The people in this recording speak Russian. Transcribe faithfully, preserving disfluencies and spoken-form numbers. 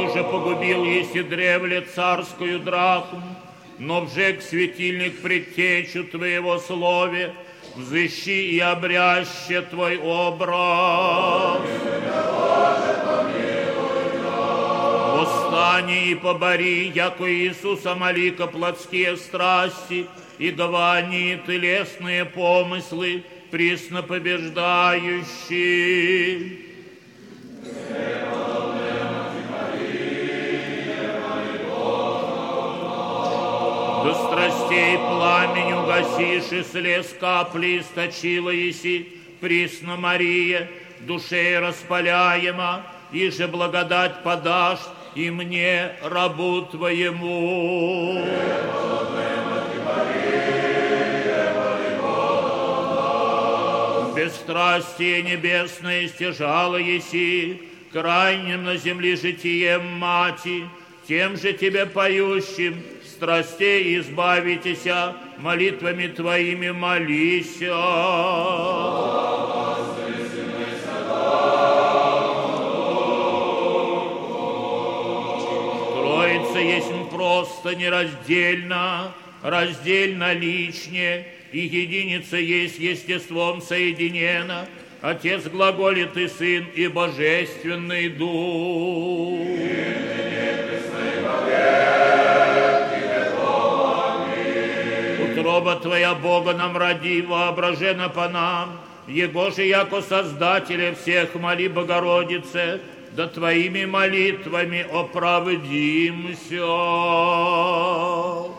же погубил еси древле царскую драхму, но вжег светильник предтечу Твоего слове, взыщи и обряще Твой образ. Восстани и побори, яко Иисуса молика плотские страсти, и гвани телесные помыслы, присно побеждающий. До страстей пламень угасишь, и слез капли источила еси, присно Мария, душей распаляема, и же благодать подашь и мне, рабу Твоему. Бесстрастие небесное стяжало еси, крайним на земле житием мати, тем же Тебе поющим, страстей избавитеся, молитвами Твоими молися. Троица есть просто нераздельно, раздельно личне, и единица есть естеством соединена, Отец глаголит и Сын, и Божественный Дух. Утроба Твоя, Бога нам роди, воображена по нам, Его же, яко Создателя всех, моли, Богородице, да Твоими молитвами оправдимся.